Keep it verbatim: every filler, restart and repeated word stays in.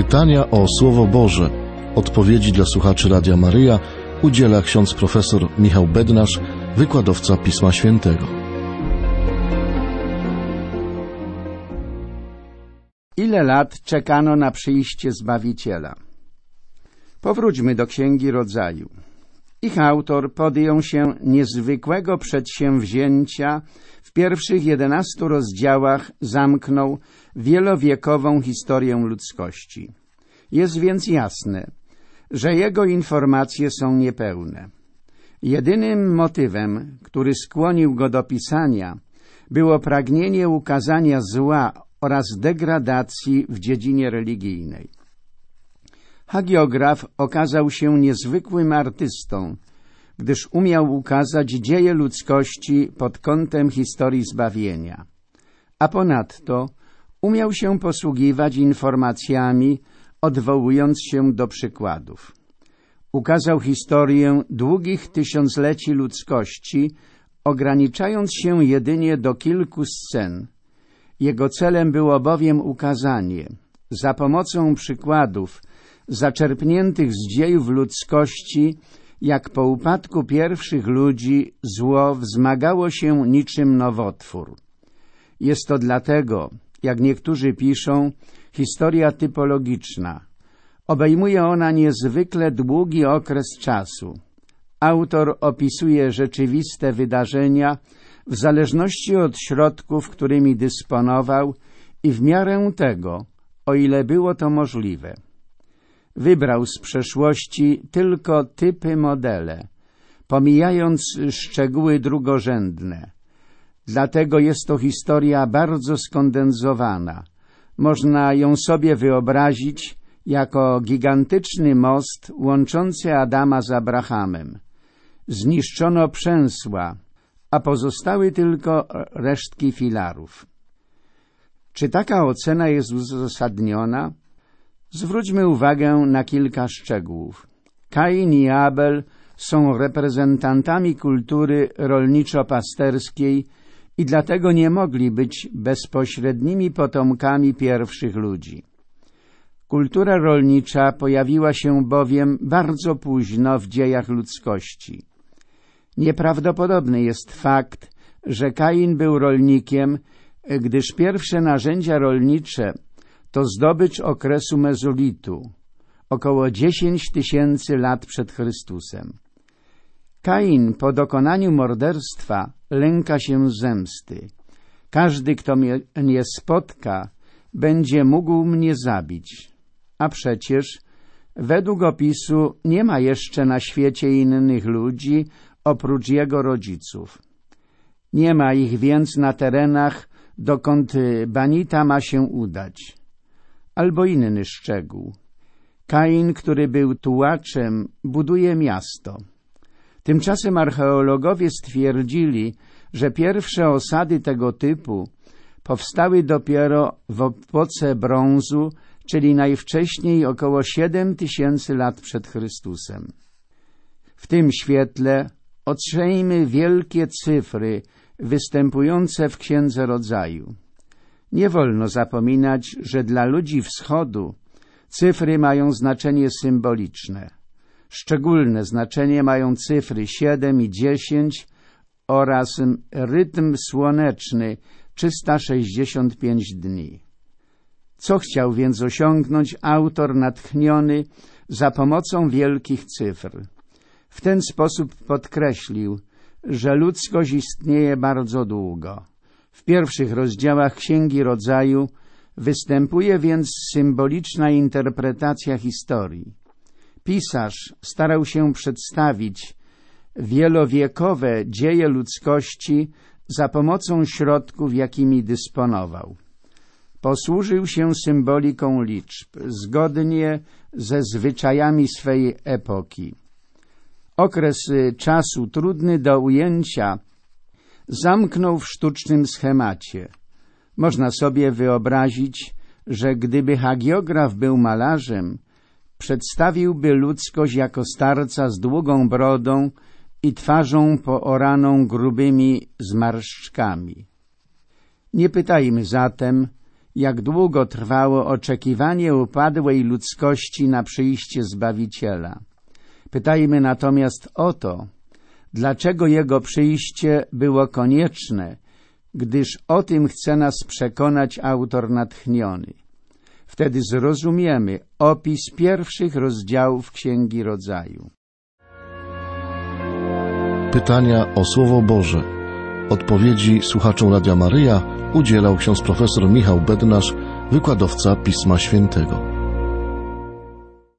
Pytania o Słowo Boże. Odpowiedzi dla słuchaczy Radia Maryja udziela ksiądz profesor Michał Bednarz, wykładowca Pisma Świętego. Ile lat czekano na przyjście Zbawiciela? Powróćmy do Księgi Rodzaju. Ich autor podjął się niezwykłego przedsięwzięcia. W pierwszych jedenastu rozdziałach zamknął wielowiekową historię ludzkości. Jest więc jasne, że jego informacje są niepełne. Jedynym motywem, który skłonił go do pisania, było pragnienie ukazania zła oraz degradacji w dziedzinie religijnej. Hagiograf okazał się niezwykłym artystą, gdyż umiał ukazać dzieje ludzkości pod kątem historii zbawienia. A ponadto umiał się posługiwać informacjami, odwołując się do przykładów. Ukazał historię długich tysiącleci ludzkości, ograniczając się jedynie do kilku scen. Jego celem było bowiem ukazanie, za pomocą przykładów zaczerpniętych z dziejów ludzkości, jak po upadku pierwszych ludzi zło wzmagało się niczym nowotwór. Jest to dlatego, jak niektórzy piszą, historia typologiczna. Obejmuje ona niezwykle długi okres czasu. Autor opisuje rzeczywiste wydarzenia w zależności od środków, którymi dysponował i w miarę tego, o ile było to możliwe. Wybrał z przeszłości tylko typy modele, pomijając szczegóły drugorzędne. Dlatego jest to historia bardzo skondensowana. Można ją sobie wyobrazić jako gigantyczny most łączący Adama z Abrahamem. Zniszczono przęsła, a pozostały tylko resztki filarów. Czy taka ocena jest uzasadniona? Zwróćmy uwagę na kilka szczegółów. Kain i Abel są reprezentantami kultury rolniczo-pasterskiej i dlatego nie mogli być bezpośrednimi potomkami pierwszych ludzi. Kultura rolnicza pojawiła się bowiem bardzo późno w dziejach ludzkości. Nieprawdopodobny jest fakt, że Kain był rolnikiem, gdyż pierwsze narzędzia rolnicze to zdobycz okresu mezolitu, około dziesięć tysięcy lat przed Chrystusem. Kain po dokonaniu morderstwa lęka się zemsty. Każdy, kto mnie nie spotka, będzie mógł mnie zabić. A przecież według opisu nie ma jeszcze na świecie innych ludzi oprócz jego rodziców. Nie ma ich więc na terenach, dokąd Banita ma się udać. Albo inny szczegół. Kain, który był tułaczem, buduje miasto. Tymczasem archeologowie stwierdzili, że pierwsze osady tego typu powstały dopiero w epoce brązu, czyli najwcześniej około siedem tysięcy lat przed Chrystusem. W tym świetle otrzejmy wielkie cyfry występujące w Księdze Rodzaju. Nie wolno zapominać, że dla ludzi wschodu cyfry mają znaczenie symboliczne. Szczególne znaczenie mają cyfry siedem i dziesięć oraz rytm słoneczny trzysta sześćdziesiąt pięć dni. Co chciał więc osiągnąć autor natchniony za pomocą wielkich cyfr? W ten sposób podkreślił, że ludzkość istnieje bardzo długo. W pierwszych rozdziałach Księgi Rodzaju występuje więc symboliczna interpretacja historii. Pisarz starał się przedstawić wielowiekowe dzieje ludzkości za pomocą środków, jakimi dysponował. Posłużył się symboliką liczb, zgodnie ze zwyczajami swej epoki. Okres czasu trudny do ujęcia zamknął w sztucznym schemacie. Można sobie wyobrazić, że gdyby hagiograf był malarzem, przedstawiłby ludzkość jako starca z długą brodą i twarzą pooraną grubymi zmarszczkami. Nie pytajmy zatem, jak długo trwało oczekiwanie upadłej ludzkości na przyjście Zbawiciela. Pytajmy natomiast o to, dlaczego Jego przyjście było konieczne, gdyż o tym chce nas przekonać autor natchniony. Wtedy zrozumiemy opis pierwszych rozdziałów Księgi Rodzaju. Pytania o Słowo Boże. Odpowiedzi słuchaczom Radia Maryja udzielał ksiądz profesor Michał Bednarz, wykładowca Pisma Świętego.